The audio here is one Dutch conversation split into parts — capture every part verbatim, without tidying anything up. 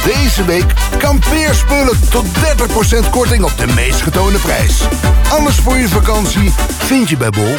deze week kampeerspullen tot dertig procent korting op de meest getoonde prijs. Alles voor je vakantie vind je bij Bol.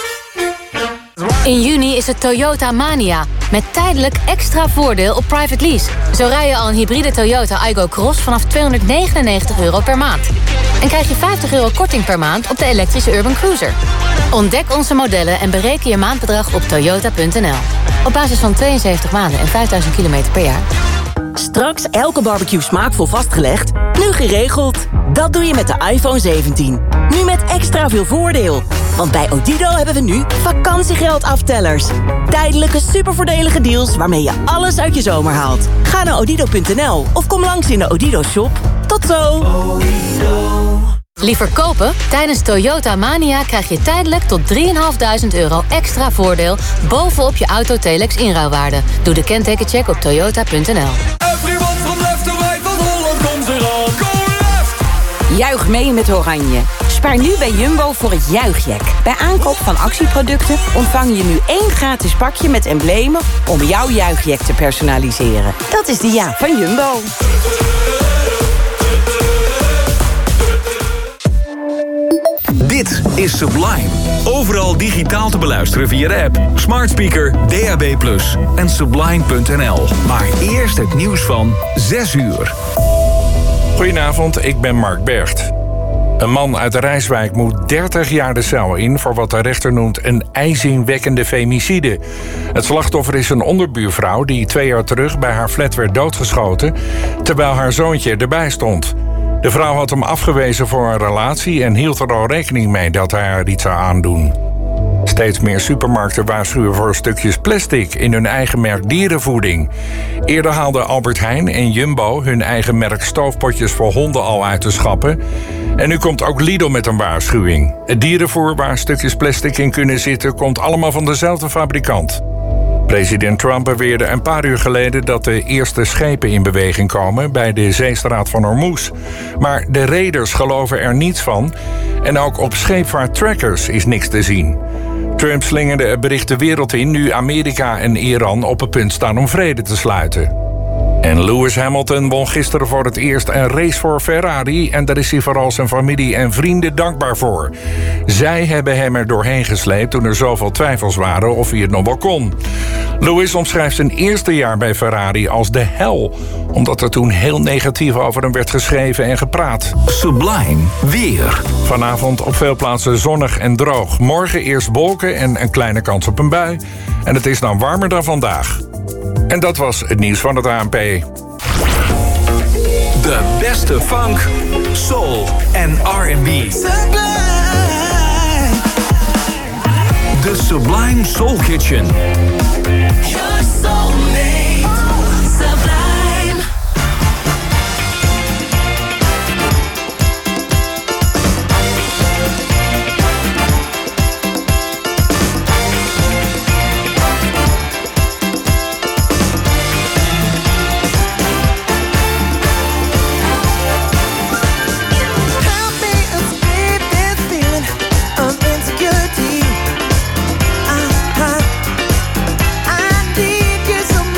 In juni is het Toyota Mania. Met tijdelijk extra voordeel op private lease. Zo rij je al een hybride Toyota Aygo Cross vanaf tweehonderdnegenennegentig euro per maand. En krijg je vijftig euro korting per maand op de elektrische Urban Cruiser. Ontdek onze modellen en bereken je maandbedrag op toyota punt n l. Op basis van tweeënzeventig maanden en vijfduizend kilometer per jaar. Straks elke barbecue smaakvol vastgelegd, nu geregeld. Dat doe je met de iPhone zeventien. Nu met extra veel voordeel. Want bij Odido hebben we nu vakantiegeldaftellers. Tijdelijke supervoordelige deals waarmee je alles uit je zomer haalt. Ga naar odido punt n l of kom langs in de Odido shop. Tot zo! Liever kopen? Tijdens Toyota Mania krijg je tijdelijk tot drieduizend vijfhonderd euro extra voordeel bovenop je Autotelex inruilwaarde. Doe de kentekencheck op toyota punt n l. Everyone from left to right, van Holland komt eraan. Go left! Juich mee met Oranje. Spaar nu bij Jumbo voor het Juichjack. Bij aankoop van actieproducten ontvang je nu één gratis pakje met emblemen om jouw Juichjack te personaliseren. Dat is de ja van Jumbo. Dit is Sublime. Overal digitaal te beluisteren via de app, smart speaker, D A B plus, en sublime punt n l. Maar eerst het nieuws van zes uur. Goedenavond, ik ben Mark Bergt. Een man uit de Rijswijk moet dertig jaar de cel in voor wat de rechter noemt een ijzingwekkende femicide. Het slachtoffer is een onderbuurvrouw die twee jaar terug bij haar flat werd doodgeschoten, terwijl haar zoontje erbij stond. De vrouw had hem afgewezen voor een relatie en hield er al rekening mee dat hij haar iets zou aandoen. Steeds meer supermarkten waarschuwen voor stukjes plastic in hun eigen merk dierenvoeding. Eerder haalden Albert Heijn en Jumbo hun eigen merk stoofpotjes voor honden al uit de schappen. En nu komt ook Lidl met een waarschuwing. Het dierenvoer waar stukjes plastic in kunnen zitten komt allemaal van dezelfde fabrikant. President Trump beweerde een paar uur geleden dat de eerste schepen in beweging komen bij de zeestraat van Hormuz. Maar de reders geloven er niets van en ook op scheepvaarttrackers is niks te zien. Trump slingerde het bericht de wereld in nu Amerika en Iran op het punt staan om vrede te sluiten. En Lewis Hamilton won gisteren voor het eerst een race voor Ferrari en daar is hij vooral zijn familie en vrienden dankbaar voor. Zij hebben hem er doorheen gesleept toen er zoveel twijfels waren of hij het nog wel kon. Lewis omschrijft zijn eerste jaar bij Ferrari als de hel, omdat er toen heel negatief over hem werd geschreven en gepraat. Sublime weer. Vanavond op veel plaatsen zonnig en droog. Morgen eerst wolken en een kleine kans op een bui. En het is dan warmer dan vandaag. En dat was het nieuws van het A N P. De beste funk, soul en R en B. De Sublime Soul Kitchen. Your soulmate, Sublime. Insecurity. I, I, I need you so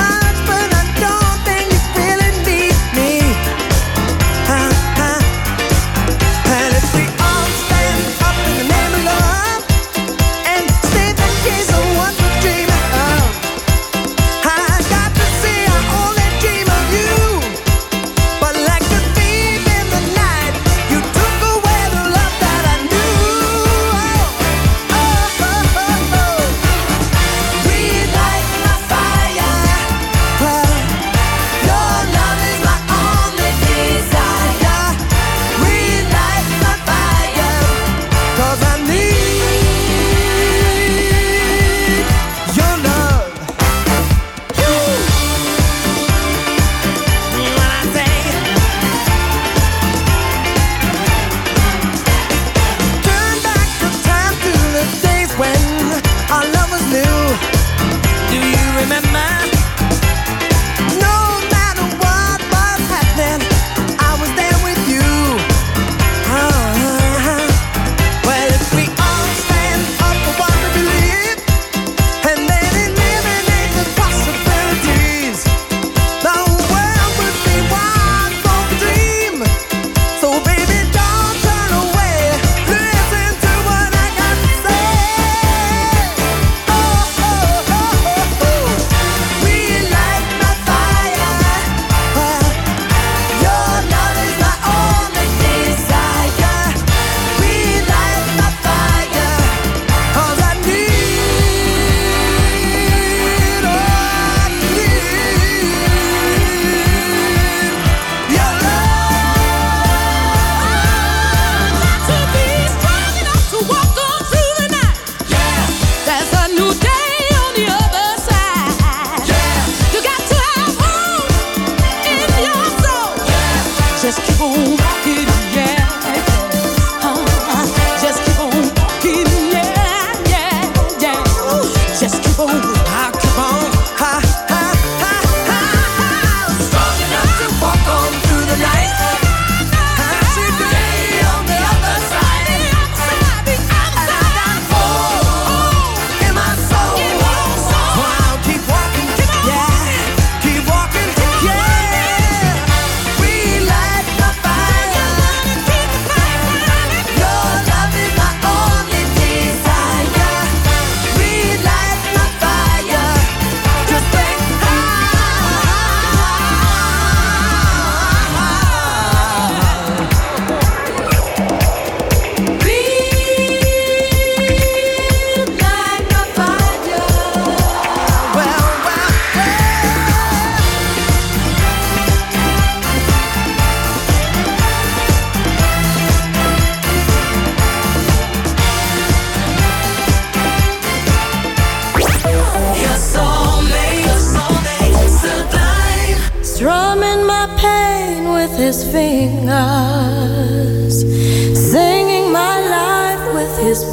strumming my pain with his fingers, singing my life with his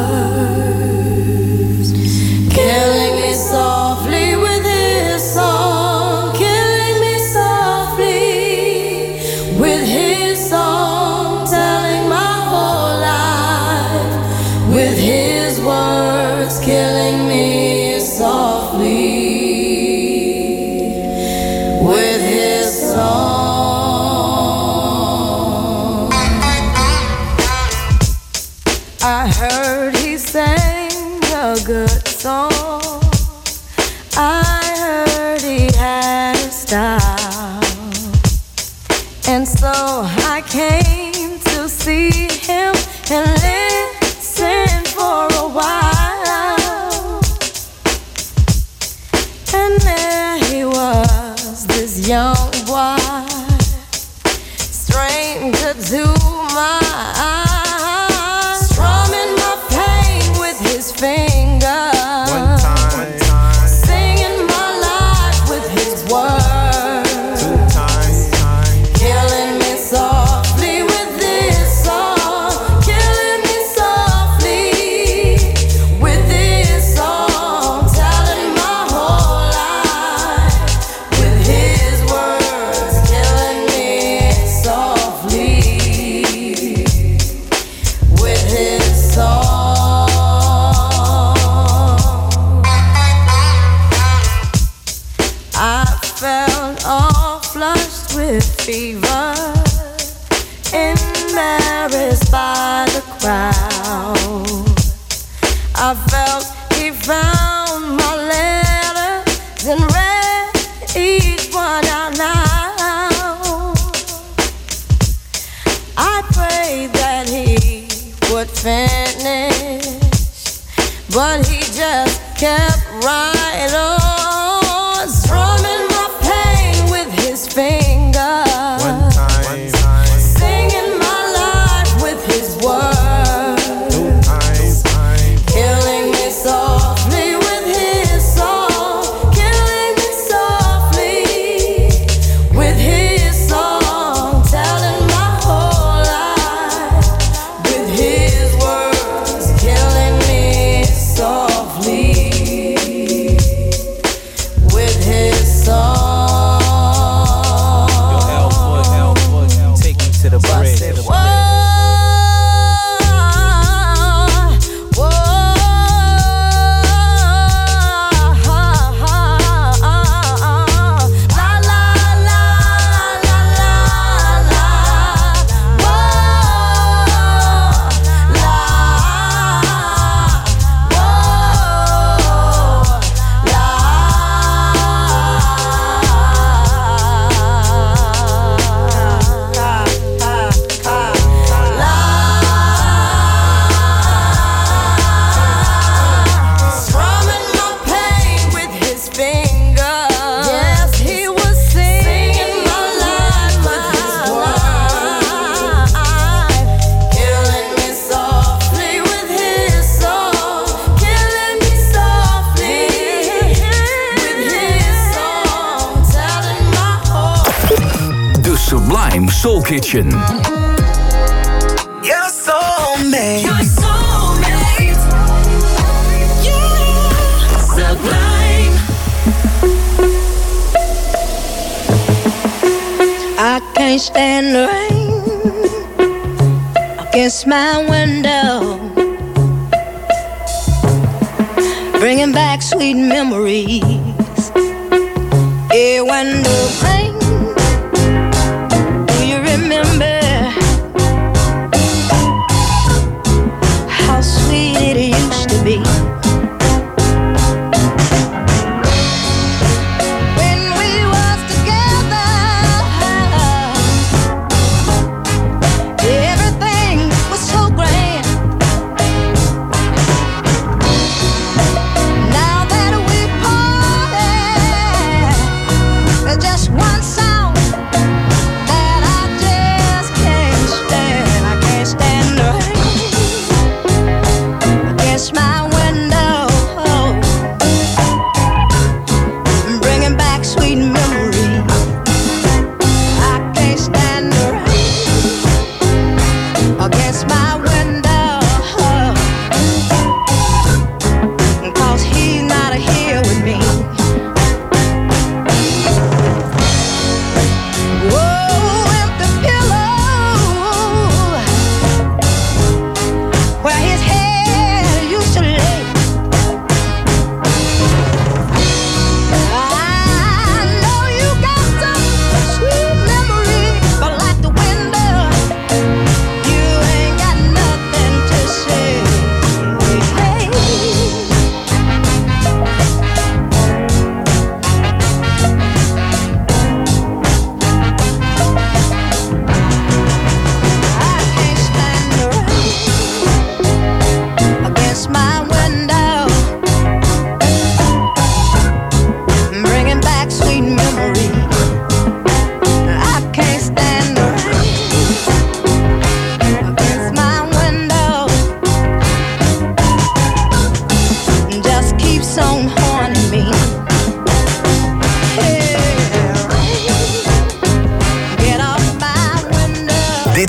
words, killing me softly with his song, killing me softly with his song, telling my whole life with his words, killing me softly with his song. I heard he sang a good song, I heard he had a style, and so I came to see him and listen for a while. And there he was, this young boy, stranger to my eyes, strumming my pain with his fingers, one time, one time, singing my life with his words, two times, time, killing me softly with this song, killing me softly with this song, telling my whole life with his words, killing me softly with his song. I felt all flushed with fever, embarrassed by the crowd. I felt he found my letters and read each one out loud. I prayed that he would finish, but he just kept right on, strumming my pain with his fingers, one time, one time, singing my life with his words, two times, time, killing me softly with his song, killing me softly with his song, telling my whole life with his words, killing me softly with his song. Take me to the bridge. Whoa, whoa, la la la la la la, whoa, la, strumming my pain with his fingers. Yes, he was singing my life with his words, killing me softly with his song, killing me softly with his song, telling my whole. The Sublime Soul Kitchen. You're soulmate. You're soulmate. Yeah. Sublime. I can't stand the rain against my window, bringing back sweet memories. Yeah, when the rain, do you remember how sweet it used to be? When we was together, everything was so grand. Now that we parted, just one side.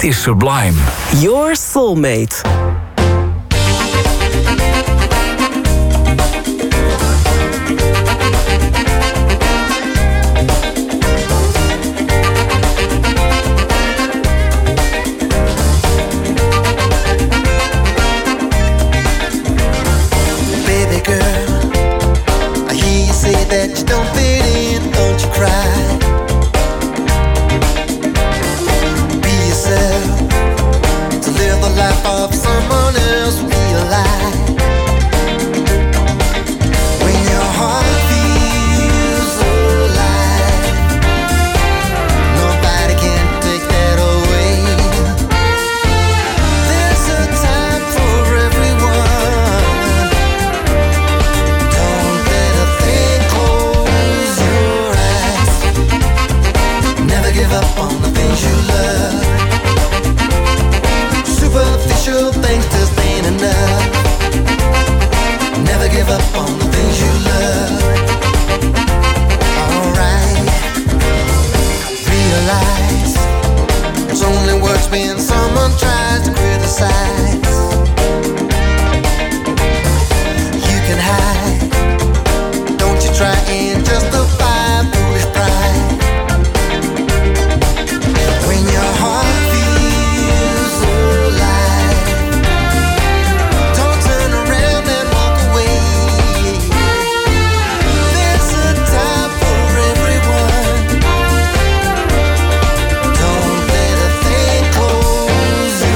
is Sublime. Your soulmate. That you don't fit in, don't you cry. Be yourself, to live the life of someone else, real life. When your heart feels alive, nobody can take that away. There's a time for everyone. Don't let a thing close your eyes. Never give up on the things you love. Superficial things just ain't enough. Never give up on the things you love. Alright. Realize it's only words when someone tries to criticize. You can hide. Don't you try and justify foolish pride. When your heart feels alive, don't turn around and walk away. There's a time for everyone. Don't let a thing close your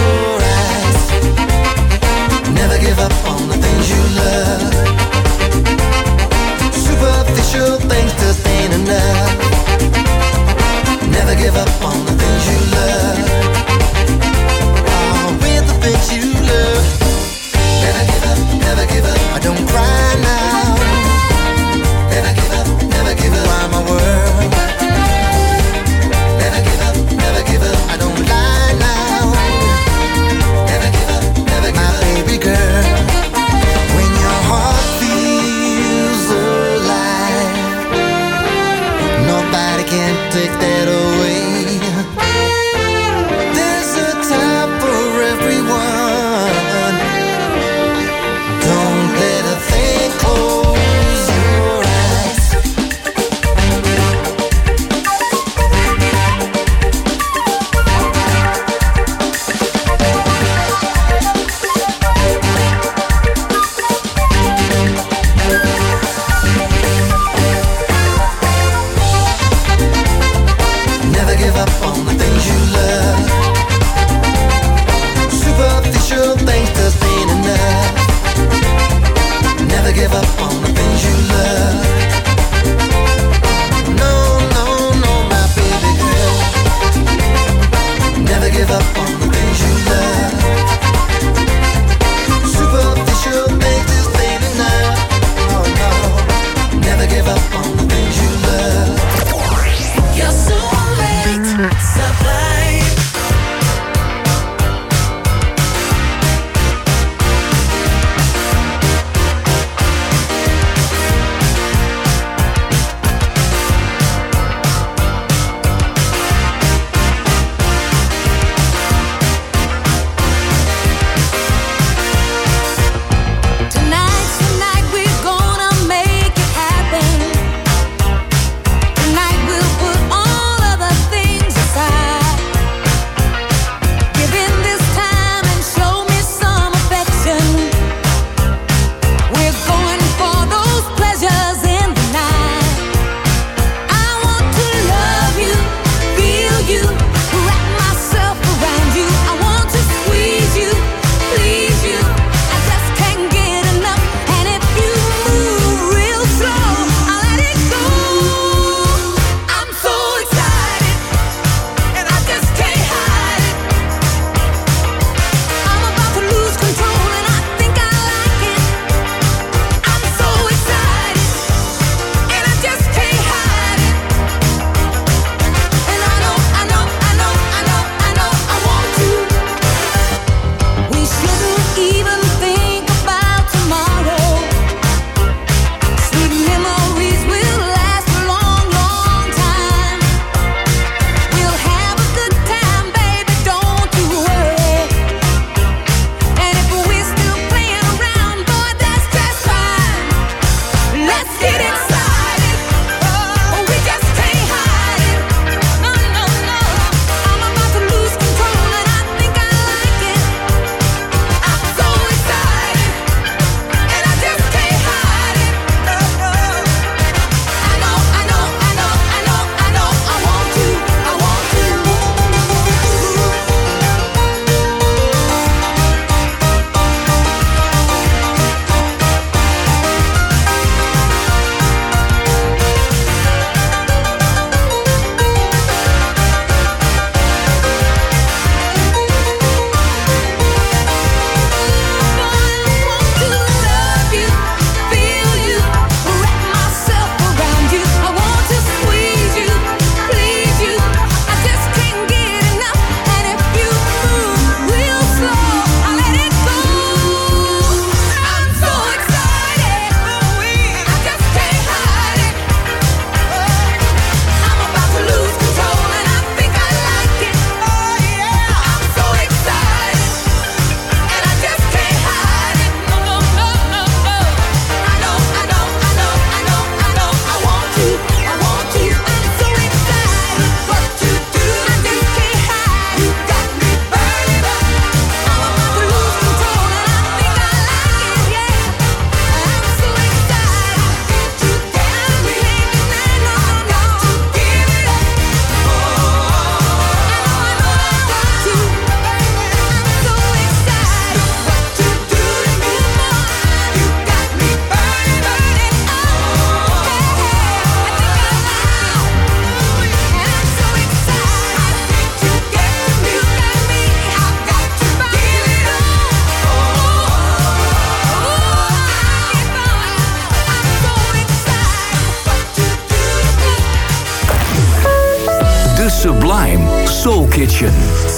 Sublime Soul Kitchen.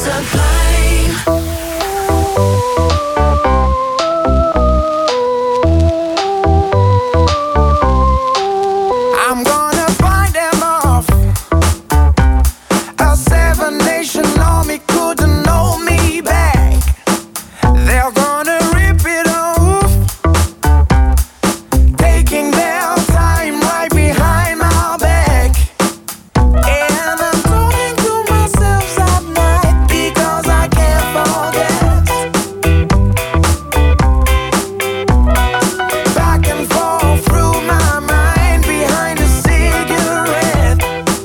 I'm gonna find them off. A seven nation army couldn't hold me back. They're gonna rip it off, taking their time right behind my back. And I'm talking to myself at night because I can't forget. Back and forth through my mind behind a cigarette.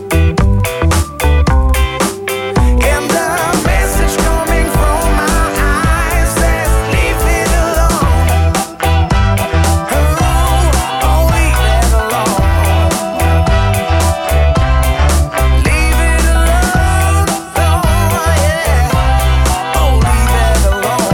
And the message coming from my eyes says, leave it alone. Oh, oh, leave it alone. Leave it alone. Oh, yeah. Oh, leave it alone.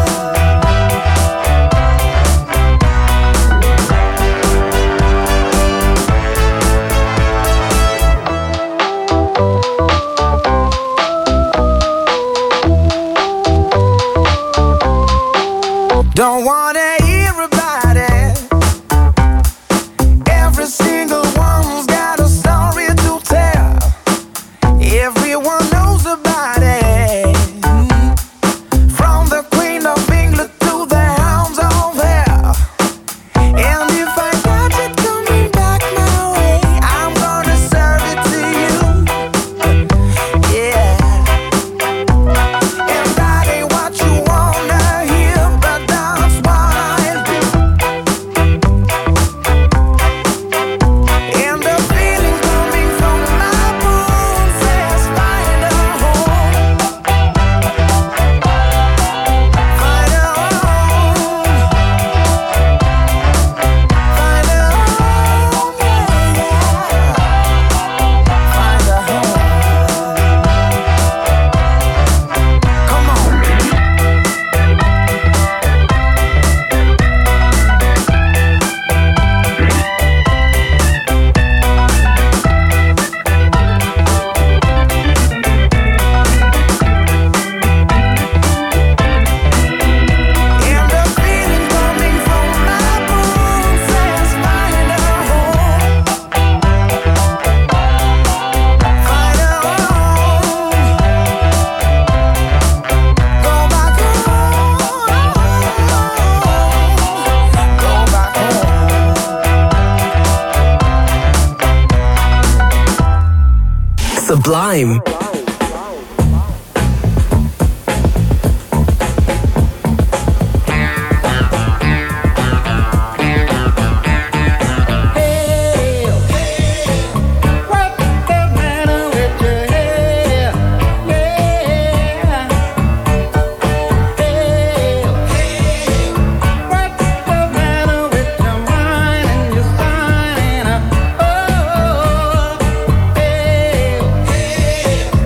Don't wanna hear about it. Every single one's got a story to tell. Everyone knows about it. From the Queen of England to the Hounds of Hell. And if I catch it coming back my way, I'm gonna serve it to you. Yeah. And that ain't what you wanna hear, but that's what I'll do. And the feeling coming from my bones says, find a home. Find a home. Find a home, yeah, yeah. Find a home. Come on. And the feeling coming from my bones says, find a home. Find a home. Go back home. Go back home. Sublime. Oh, hey, hey.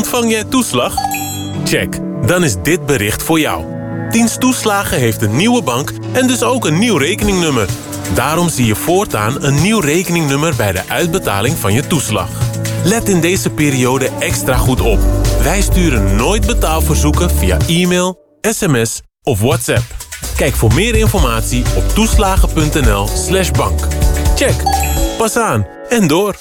Ontvang jij toeslag? Check, dan is dit bericht voor jou. Dienst Toeslagen heeft een nieuwe bank en dus ook een nieuw rekeningnummer. Daarom zie je voortaan een nieuw rekeningnummer bij de uitbetaling van je toeslag. Let in deze periode extra goed op. Wij sturen nooit betaalverzoeken via e-mail, sms of WhatsApp. Kijk voor meer informatie op toeslagen.nl slash bank. Check. Pas aan en door.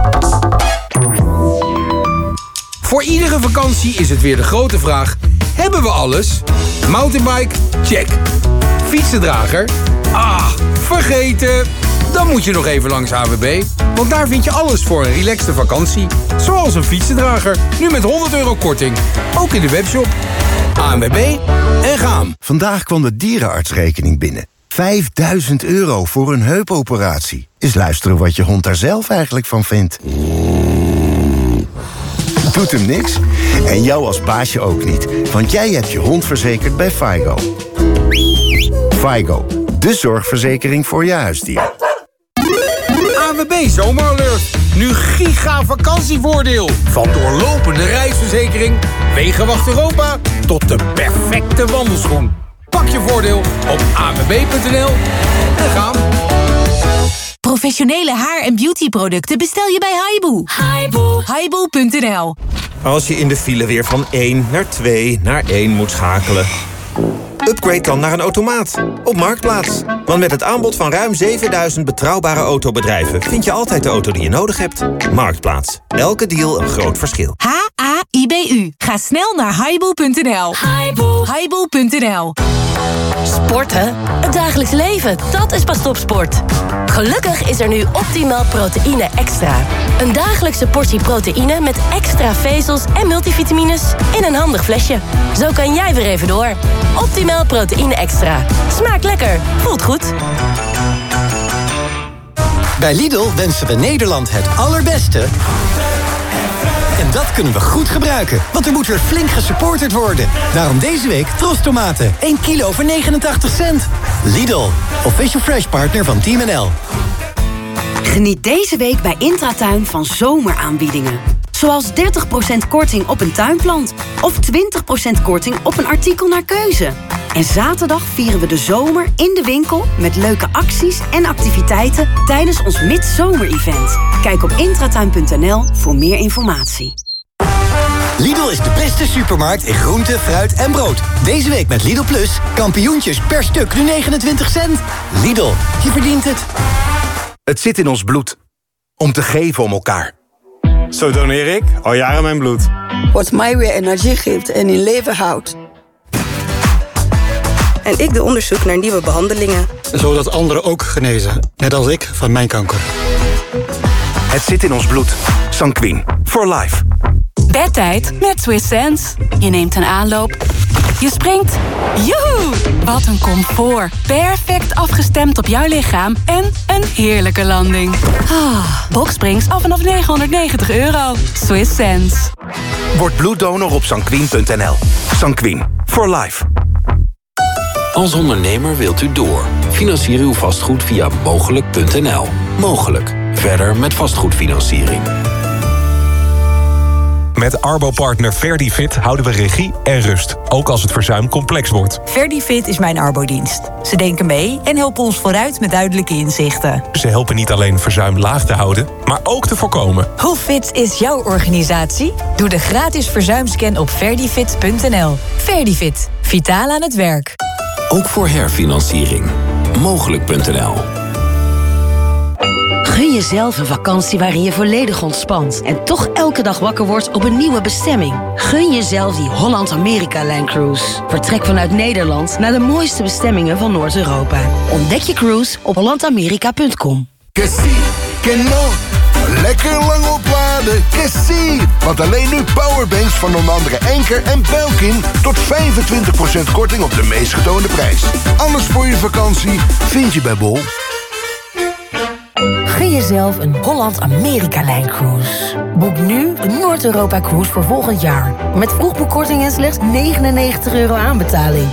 Voor iedere vakantie is het weer de grote vraag: hebben we alles? Mountainbike? Check. Fietsendrager? Ah, vergeten. Dan moet je nog even langs A W B. Want daar vind je alles voor een relaxte vakantie. Zoals een fietsendrager. Nu met honderd euro korting. Ook in de webshop. A W B en gaan. Vandaag kwam de dierenartsrekening binnen. vijfduizend euro voor een heupoperatie. Eens luisteren wat je hond daar zelf eigenlijk van vindt. Doet hem niks? En jou als baasje ook niet. Want jij hebt je hond verzekerd bij Faigo. Faigo, de zorgverzekering voor je huisdier. A W B Zomeralert. Nu giga vakantievoordeel. Van doorlopende reisverzekering, Wegenwacht Europa tot de perfecte wandelschoen. Pak je voordeel op a w b punt n l en gaan. Professionele haar- en beautyproducten bestel je bij Haibu. Haibu. Haibu punt n l. Als je in de file weer van één naar twee naar één moet schakelen. Upgrade dan naar een automaat op Marktplaats. Want met het aanbod van ruim zevenduizend betrouwbare autobedrijven vind je altijd de auto die je nodig hebt. Marktplaats. Elke deal een groot verschil. H A I B U. Ga snel naar haibu punt n l. Haibu. Haibu punt n l. Sporten? Het dagelijks leven, dat is pas topsport. Gelukkig is er nu Optimal Proteïne Extra. Een dagelijkse portie proteïne met extra vezels en multivitamines in een handig flesje. Zo kan jij weer even door. Optimal Proteïne Extra. Smaakt lekker, voelt goed. Bij Lidl wensen we Nederland het allerbeste. En dat kunnen we goed gebruiken, want er moet weer flink gesupporterd worden. Daarom deze week Tros tomaten, één kilo voor negenentachtig cent. Lidl, official fresh partner van Team N L. Geniet deze week bij Intratuin van zomeraanbiedingen. Zoals dertig procent korting op een tuinplant. Of twintig procent korting op een artikel naar keuze. En zaterdag vieren we de zomer in de winkel met leuke acties en activiteiten tijdens ons Midzomer-event. Kijk op intratuin punt n l voor meer informatie. Lidl is de beste supermarkt in groente, fruit en brood. Deze week met Lidl Plus kampioentjes per stuk nu negenentwintig cent. Lidl, je verdient het. Het zit in ons bloed. Om te geven om elkaar. Zo doneer ik al jaren mijn bloed. Wat mij weer energie geeft en in leven houdt. En ik doe onderzoek naar nieuwe behandelingen. Zodat anderen ook genezen, net als ik van mijn kanker. Het zit in ons bloed. Sanquin. For life. Bedtijd met Swiss Sense. Je neemt een aanloop. Je springt. Joehoe! Wat een comfort. Perfect afgestemd op jouw lichaam. En een heerlijke landing. Ah, Boxsprings af vanaf negenhonderdnegentig euro. Swiss Sense. Word bloeddonor op sanquin punt n l. Sanquin. For life. Als ondernemer wilt u door. Financier uw vastgoed via mogelijk punt n l. Mogelijk. Verder met vastgoedfinanciering. Met Arbo-partner Verdifit houden we regie en rust. Ook als het verzuim complex wordt. Verdifit is mijn Arbo-dienst. Ze denken mee en helpen ons vooruit met duidelijke inzichten. Ze helpen niet alleen verzuim laag te houden, maar ook te voorkomen. Hoe fit is jouw organisatie? Doe de gratis verzuimscan op verdifit punt n l. Verdifit. Vitaal aan het werk. Ook voor herfinanciering. mogelijk punt n l. Gun jezelf een vakantie waarin je volledig ontspant en toch elke dag wakker wordt op een nieuwe bestemming. Gun jezelf die Holland-Amerika-lijncruise. Vertrek vanuit Nederland naar de mooiste bestemmingen van Noord-Europa. Ontdek je cruise op holland amerika punt com. Que si, que no. Lekker lang opladen, que si. Want alleen nu powerbanks van onder andere Enker en Belkin tot vijfentwintig procent korting op de meest getoonde prijs. Alles voor je vakantie vind je bij Bol. Gun jezelf een Holland-Amerika-lijncruise. Boek nu een Noord-Europa-cruise voor volgend jaar. Met vroegboekkorting en slechts negenennegentig euro aanbetaling.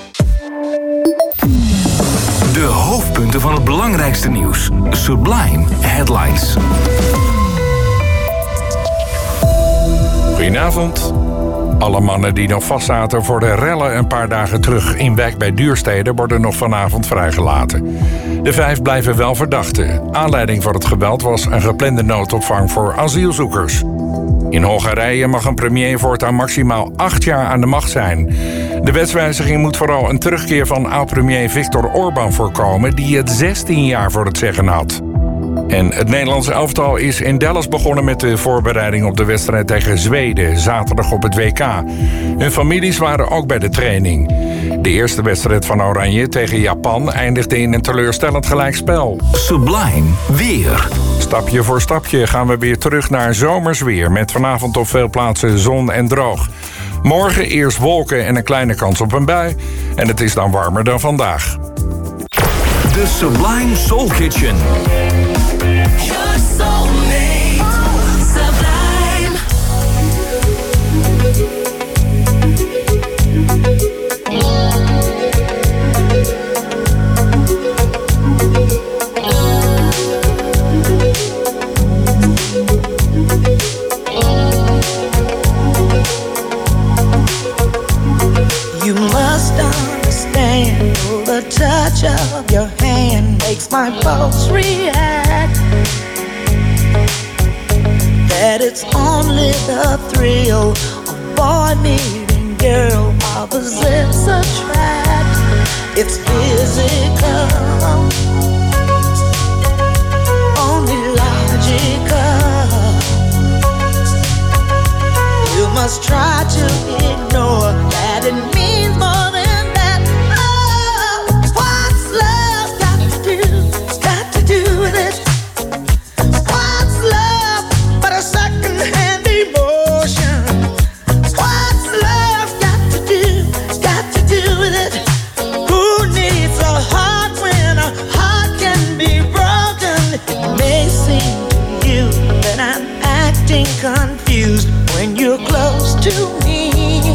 De hoofdpunten van het belangrijkste nieuws. Sublime Headlines. Goedenavond. Alle mannen die nog vastzaten voor de rellen een paar dagen terug in Wijk bij Duurstede worden nog vanavond vrijgelaten. De vijf blijven wel verdachten. Aanleiding voor het geweld was een geplande noodopvang voor asielzoekers. In Hongarije mag een premier voortaan maximaal acht jaar aan de macht zijn. De wetswijziging moet vooral een terugkeer van oud-premier Viktor Orbán voorkomen, die het zestien jaar voor het zeggen had. En het Nederlandse elftal is in Dallas begonnen met de voorbereiding op de wedstrijd tegen Zweden, zaterdag op het W K. Hun families waren ook bij de training. De eerste wedstrijd van Oranje tegen Japan eindigde in een teleurstellend gelijkspel. Sublime weer. Stapje voor stapje gaan we weer terug naar zomers weer, met vanavond op veel plaatsen zon en droog. Morgen eerst wolken en een kleine kans op een bui. En het is dan warmer dan vandaag. De Sublime Soul Kitchen. Your soulmate, Sublime. You must understand, the touch of your hand makes my pulse react. That it's only the thrill of boy meeting girl, opposites attract. It's physical, only logical. You must try to ignore that it means more than that. Oh, what's love got to do, got to do with it? What's love but a second-hand emotion? What's love got to do, got to do with it? Who needs a heart when a heart can be broken? It may seem to you that I'm acting confused when you're close to me.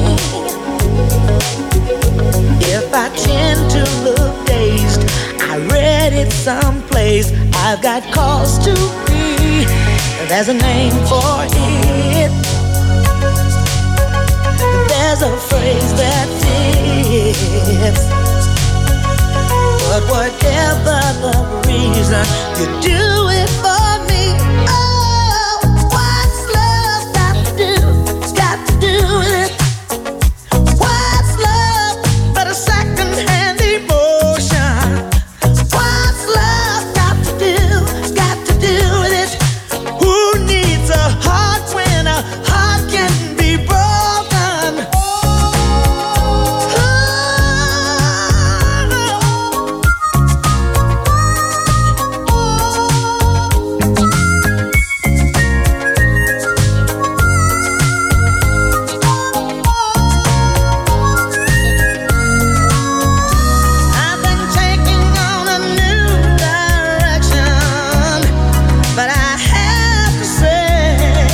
If I tend to look dazed, I read it someplace, I've got cause to be. There's a name for it. There's a phrase that fits. But whatever the reason, you do it for me. Oh, what's love got to do, got to do with it? What's love but a second-hand emotion? What's love got to do, got to do with it? Who needs a heart when a heart can be broken? I've been taking on a new direction, but I have to say,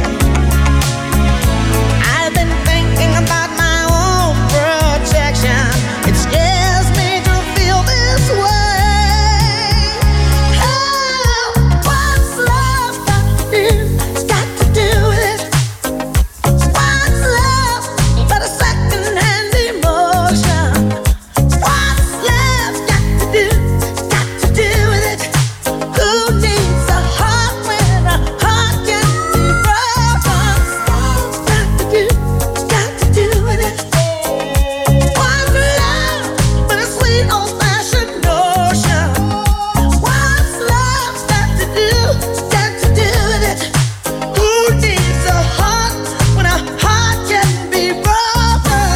I've been thinking about my own protection. It scares me to feel this way. Oh, what's love got to do, got to do with it? What's love but a second-hand emotion? What's love got to do, got to do with it? Who needs a heart when a heart can be broken? Got to do, got to do with it. What's love but a sweet old-fashioned notion? What's love got to do, got to do with it? Who needs a heart when a heart can be broken?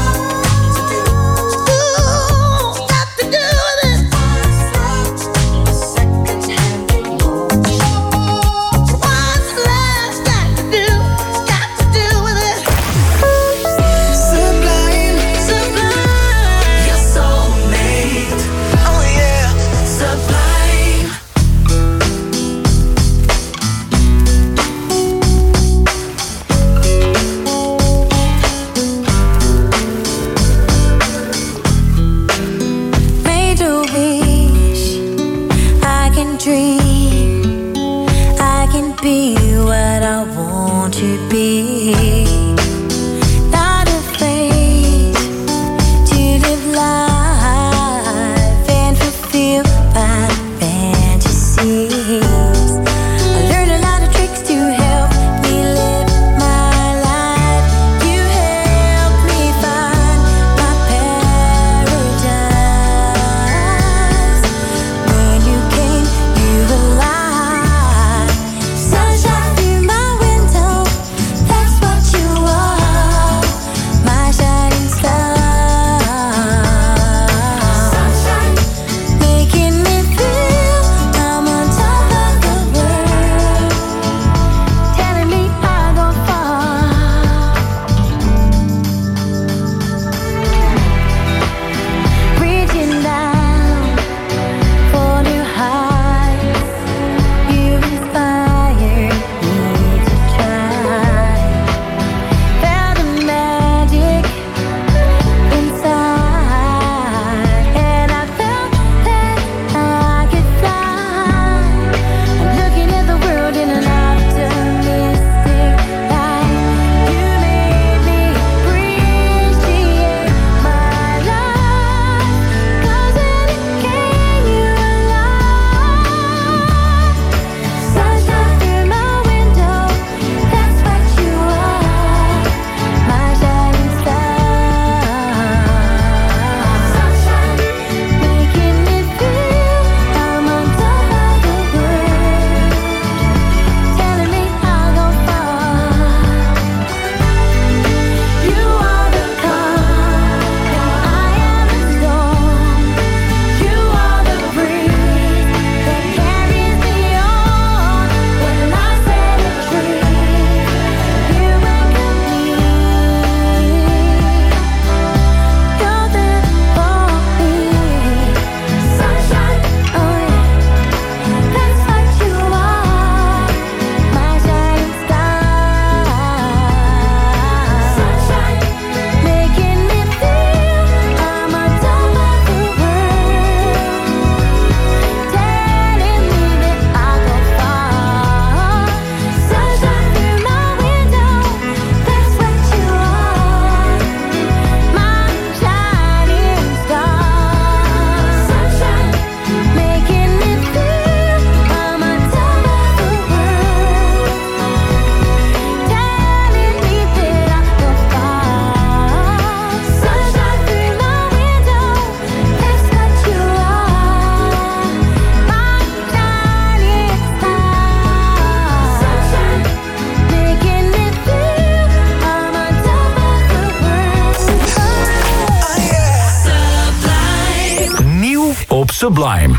Ooh, got to do with it. What's love got to do, got to do with it? Sublime, sublime, your soulmate. Oh yeah, sublime. Made a wish, I can dream, I can be what I want to be. Move op Sublime.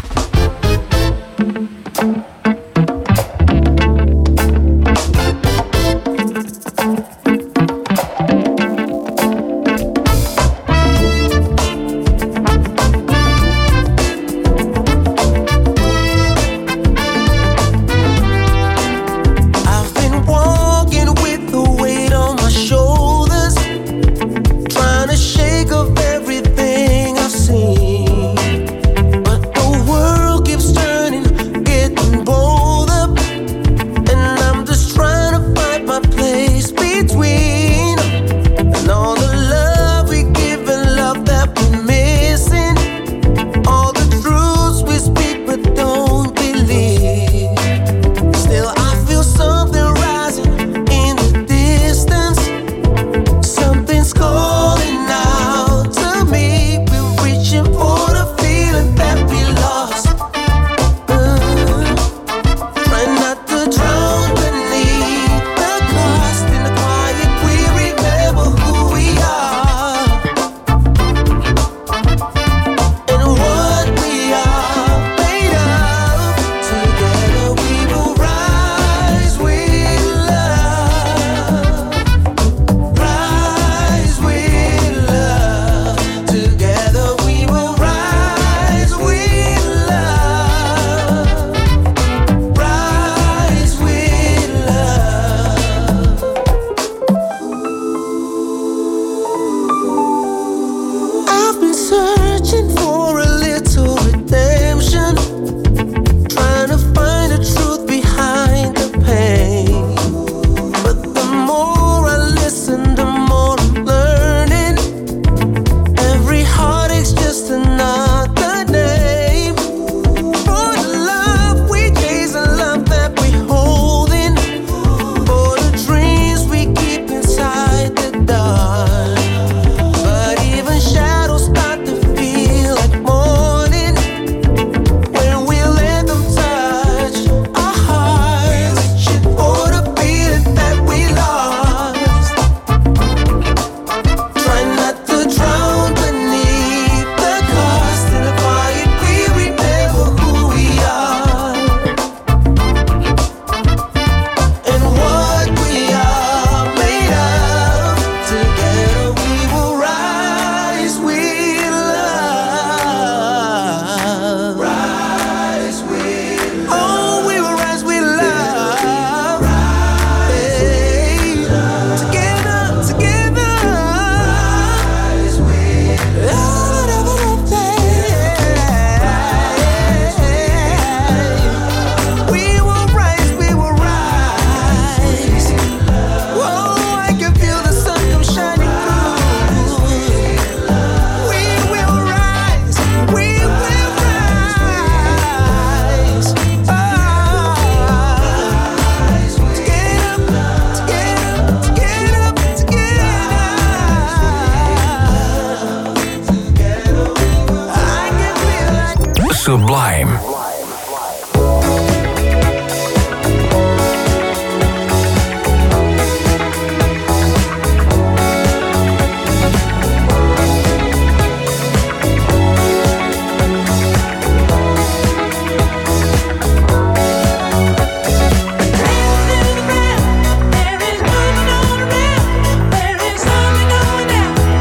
Sublime.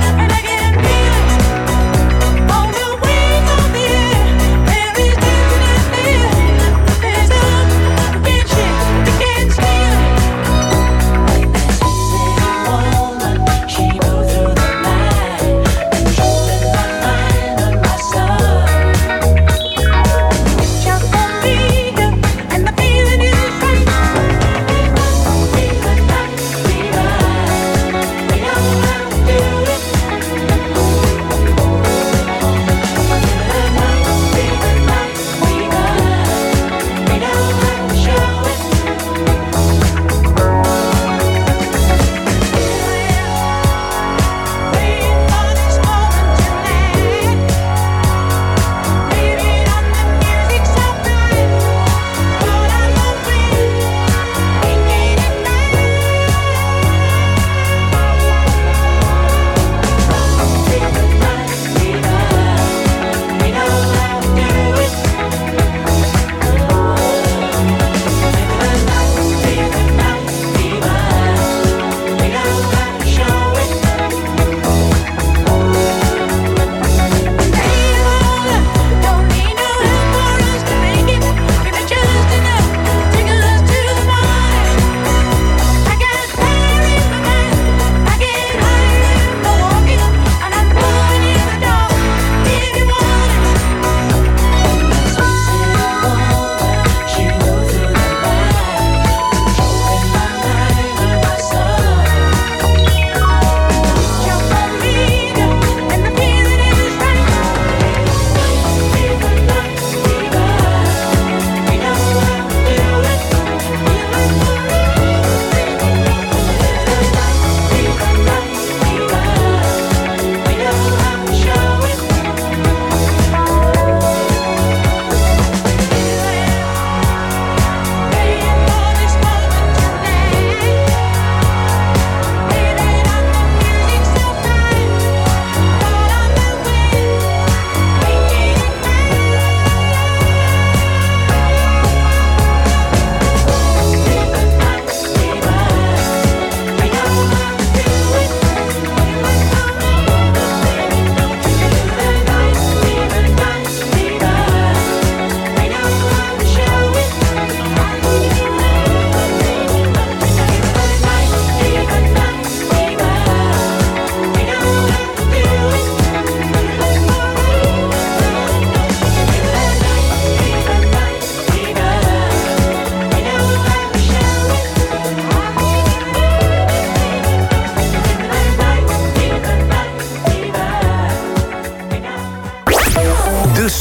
There is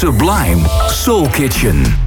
Sublime Soul Kitchen.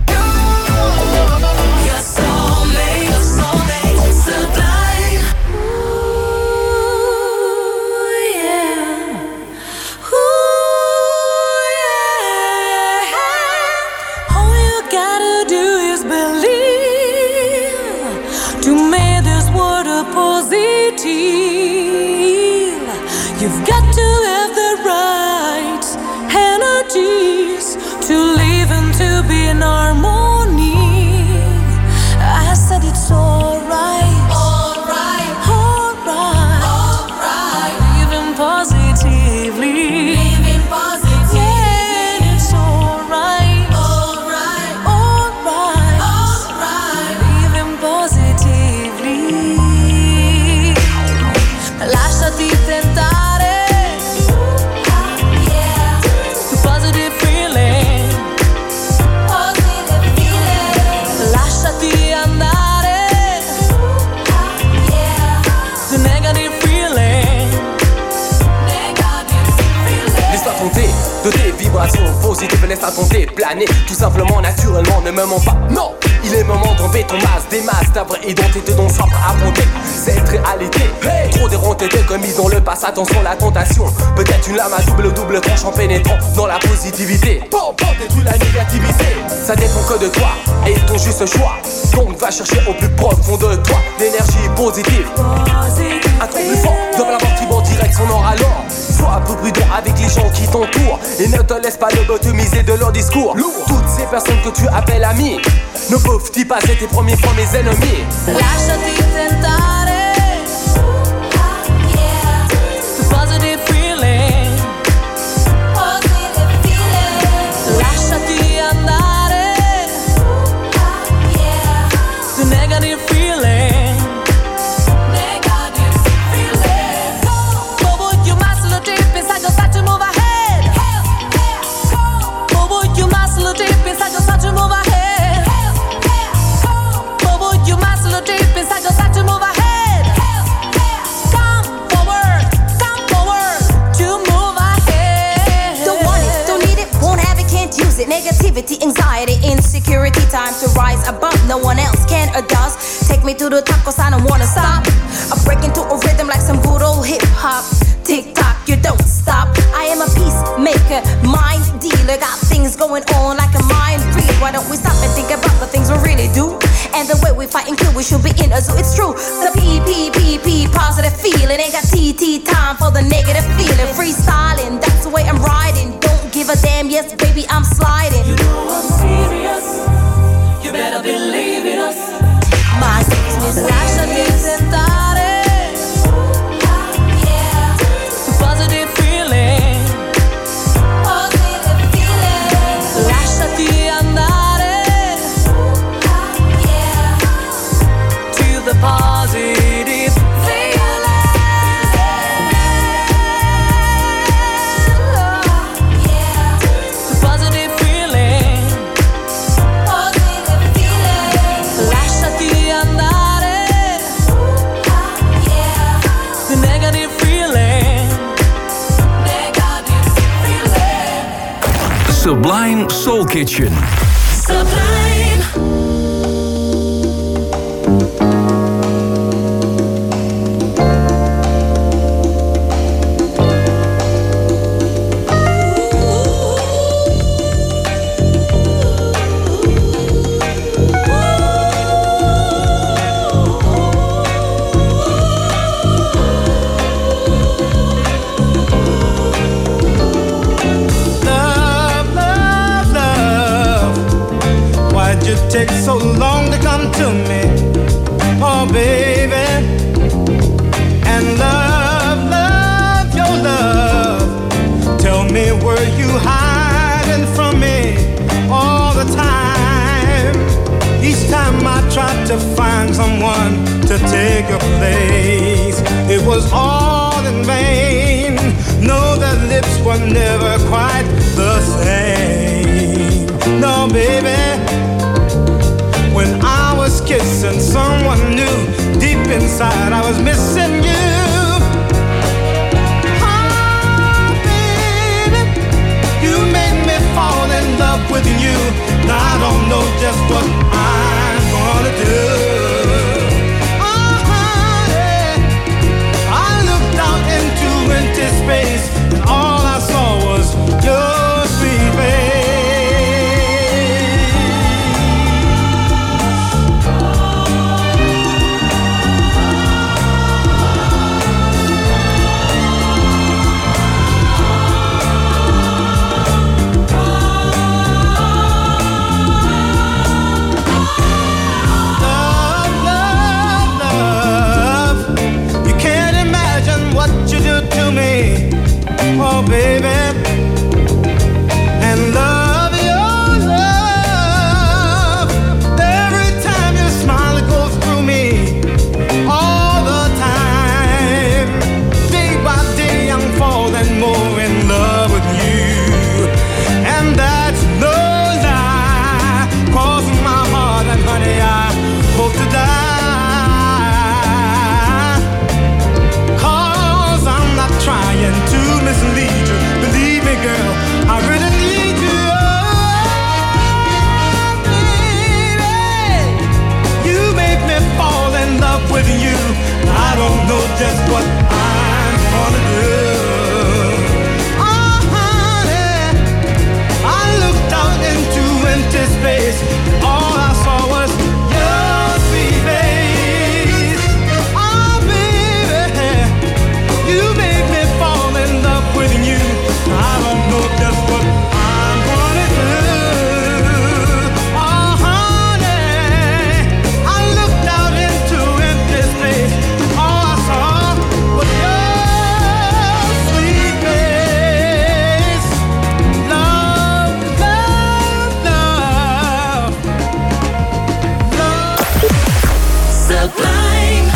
You've got to have the right energies to live and to be in harmony. I said it's alright, alright, alright, alright. Living positively, living positively. Yeah, it's alright, alright, alright, alright. Living positively. Lasciati tentare. De tes vibrations positives, laisse à tenter planer. Tout simplement, naturellement, ne me mens pas. Non, il est moment d'enlever ton masque, des masques, ta vraie identité dont soif à monter. Cette réalité, hey. Trop déronté, commis dans le passé, attention la tentation. Peut-être une lame à double double tranche en pénétrant dans la positivité. Bon, bon, détruis la négativité. Ça dépend que de toi et ton juste choix. Donc va chercher au plus profond de toi l'énergie positive. Un truc plus fort, dans la mort qui va en direct son or alors. Sois un peu prudent avec les gens qui t'entourent et ne te laisse pas lobotomiser de leur discours. Lourd. Toutes ces personnes que tu appelles amis ne peuvent-ils pas être tes premiers fois mes ennemis? Lasciati tentare. Positive feeling. Positive feeling. Lasciati andare. The negative feeling. Negative feeling. Bobo, you muscle a deep inside your side to move ahead. Bobo, you muscle a deep inside your side to move ahead. Bobo, you muscle a deep inside your side to move ahead. Come forward, come forward to move ahead. Don't want it, don't need it, won't have it, can't use it. Negativity, anxiety, insecurity, time to rise above. No one else can or does. Take me to the top cause I don't wanna stop. I break into a rhythm like some good old hip hop. Tick tock, you don't stop. I am a peacemaker, mind dealer. Got things going on like a mind read. Why don't we stop and think about the things we really do? And the way we fight and kill, we should be in a zoo. It's true. The P P P P positive feeling. Ain't got T T time for the negative feeling. Freestyling, that's the way I'm riding. Don't give a damn, yes baby I'm sliding. You know I'm serious. You better believe in us. My business, lasciati tentare. Positive feeling. Positive feeling. Lasciati andare. To the positive feeling. The positive feeling. Positive feeling. Lasciati andare. The negative feeling. Negative feeling. Sublime Soul Kitchen. Sublime. Love, love, love. Why'd you take so long to come to me? Oh, baby. And love, love, your love. Tell me, were you hiding from me all the time? Each time I tried to find someone to take your place, it was all in vain. No, the lips were never quite the same. No, baby. When I was kissing someone new, deep inside I was missing you. Oh, baby, you made me fall in love don't know just what I'm gonna do. Oh, honey, I looked out into empty space. All I saw was your sweet face. Oh, baby, you make me fall in love with you. I don't know just what I'm gonna do. Oh, honey, I looked out into empty space. All I saw was your sweet face. Love, love, love, love. Sublime.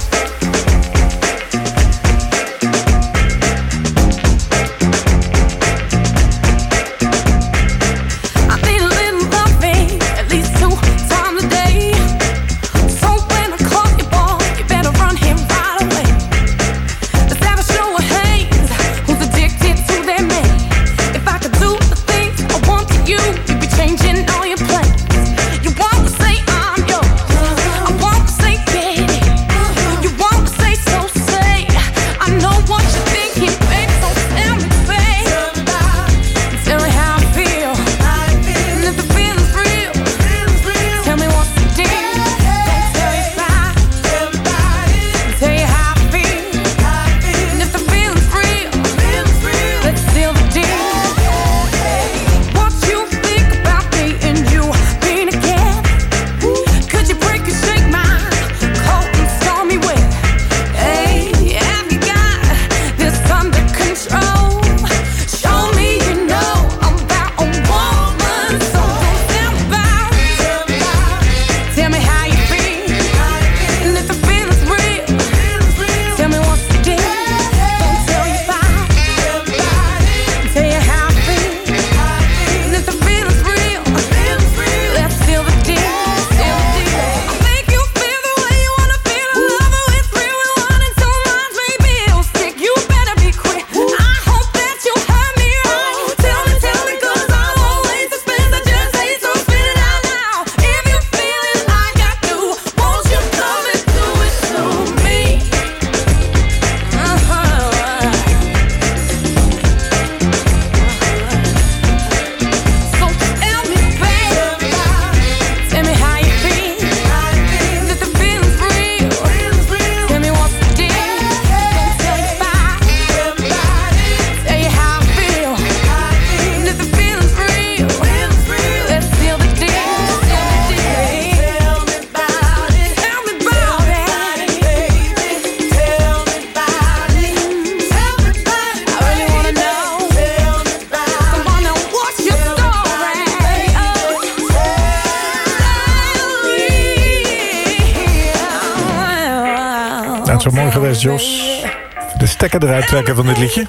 I need a little loving, at least two times a day. So when I call you, boy, you better run here right away. Let's have a show of hands, who's addicted to their man. If I could do the things I want to you, you'd be changing all your plans. You want to say I'm yours, I want to say get it. You want to say so, say I know what you're thinking, babe. So tell me, babe, tell me how I feel. And if the feeling's real, tell me what's the deal. Don't tell you lie, tell you how I feel. And if the feeling's real, let's seal the deal. What you think about me and you being together? Could you break and shake my cold and stormy weather? Hey, have you got this under control? Show me you know I'm about a woman, so don't tell me about it. Tell me how you feel, and if the feeling's real, tell me what's the deal. Don't tell you about it, tell you how I feel, and if the feeling's real, let's seal the deal. Seal the deal. I make you feel the way you wanna feel. I love it, it's real. We want it so much, maybe it'll stick. You better be quick. I hope that you heard me right. Tell me, tell me, 'cause I'll always suspense. I just hate to spit it out now. If you feel it like I do, won't you come and do it to me? Uh-huh. So tell me, baby, tell me how you feel. And if the feeling's real, tell me what's the deal. Don't tell you about it, tell you how I feel. And if the feeling's real, let's seal the deal. Seal the deal. Tell me about it. Tell me about it, baby. Tell me about it. Tell me about it. I really wanna know. Tell me about it. I wanna watch your story. Dat is zo mooi geweest, Jos. De stekker eruit trekken van dit liedje.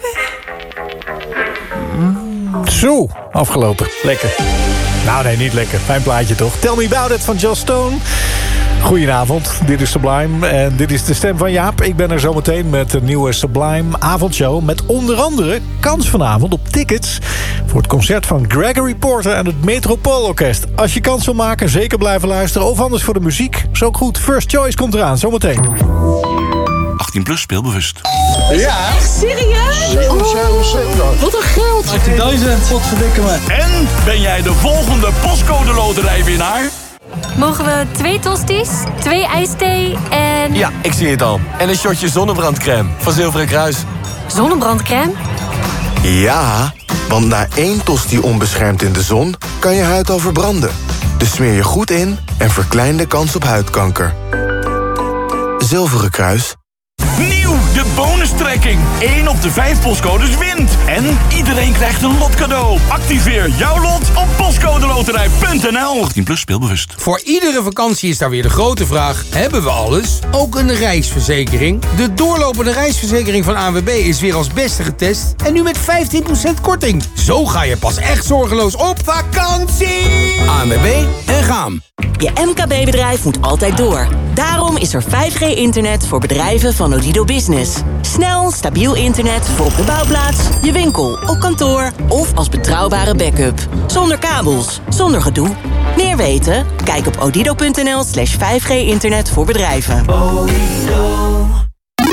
Zo, afgelopen. Lekker. Nou nee, niet lekker. Fijn plaatje toch? Tell Me About It van Joss Stone. Goedenavond, dit is Sublime en dit is de stem van Jaap. Ik ben er zometeen met een nieuwe Sublime avondshow... met onder andere kans vanavond op tickets... voor het concert van Gregory Porter en het Metropoolorkest. Als je kans wil maken, zeker blijven luisteren... of anders voor de muziek, is ook goed. First Choice komt eraan, zometeen. achttien plus, speelbewust. Ja. Echt serieus? Oh, wat een geld. achttien wat verdikken me. En ben jij de volgende postcode loterijwinnaar? Mogen we twee tosties, twee ijsthee en... Ja, ik zie het al. En een shotje zonnebrandcrème van Zilveren Kruis. Zonnebrandcrème? Ja, want na één tosti onbeschermd in de zon... kan je huid al verbranden. Dus smeer je goed in en verklein de kans op huidkanker. Zilveren Kruis. Nieuw, de bonustrekking. één op de vijf postcodes wint. En iedereen krijgt een lotcadeau. Activeer jouw lot op postcodeloterij punt n l. achttien plus, speelbewust. Voor iedere vakantie is daar weer de grote vraag. Hebben we alles? Ook een reisverzekering? De doorlopende reisverzekering van A N W B is weer als beste getest. En nu met vijftien procent korting. Zo ga je pas echt zorgeloos op vakantie. A N W B en gaan. Je M K B-bedrijf moet altijd door. Daarom is er vijf G internet voor bedrijven van Odido Business. Snel, stabiel internet voor op de bouwplaats, je winkel, op kantoor of als betrouwbare backup. Zonder kabels, zonder gedoe. Meer weten? Kijk op odido punt n l slash vijf G internet voor bedrijven.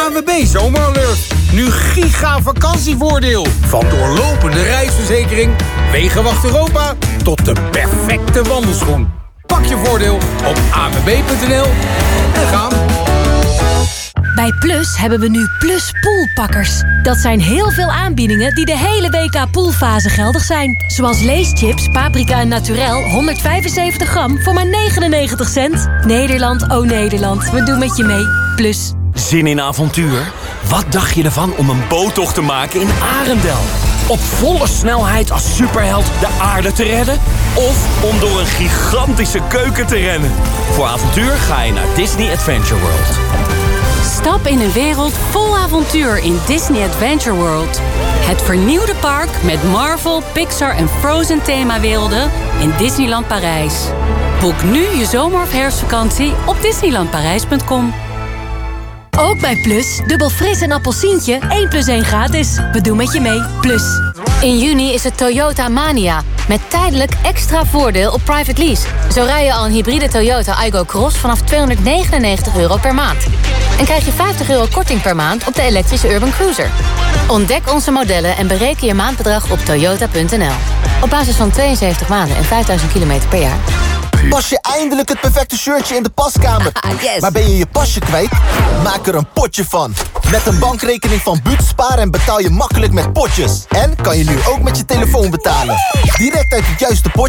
A N W B Zomeralert. Nu giga vakantievoordeel. Van doorlopende reisverzekering, Wegenwacht Europa tot de perfecte wandelschoen. Pak je voordeel op a n w b punt n l en gaan. Bij Plus hebben we nu Plus Poolpakkers. Dat zijn heel veel aanbiedingen die de hele W K poolfase geldig zijn. Zoals leeschips, paprika en naturel, honderdvijfenzeventig gram voor maar negenennegentig cent. Nederland, oh Nederland, we doen met je mee. Plus. Zin in avontuur? Wat dacht je ervan om een boottocht te maken in Arendel? Op volle snelheid als superheld de aarde te redden? Of om door een gigantische keuken te rennen? Voor avontuur ga je naar Disney Adventure World. Stap in een wereld vol avontuur in Disney Adventure World. Het vernieuwde park met Marvel, Pixar en Frozen themawerelden in Disneyland Parijs. Boek nu je zomer- of herfstvakantie op disneyland parijs punt com. Ook bij Plus, dubbel fris en appelsientje, één plus één gratis. We doen met je mee, Plus. In juni is het Toyota Mania. Met tijdelijk extra voordeel op private lease. Zo rij je al een hybride Toyota Aygo Cross vanaf tweehonderdnegenennegentig euro per maand. En krijg je vijftig euro korting per maand op de elektrische Urban Cruiser. Ontdek onze modellen en bereken je maandbedrag op toyota punt n l. Op basis van tweeënzeventig maanden en vijfduizend kilometer per jaar. Pas je eindelijk het perfecte shirtje in de paskamer. Yes. Maar ben je je pasje kwijt? Maak er een potje van. Met een bankrekening van Buut spaar en betaal je makkelijk met potjes. En kan je nu ook met je telefoon betalen. Direct uit het juiste potje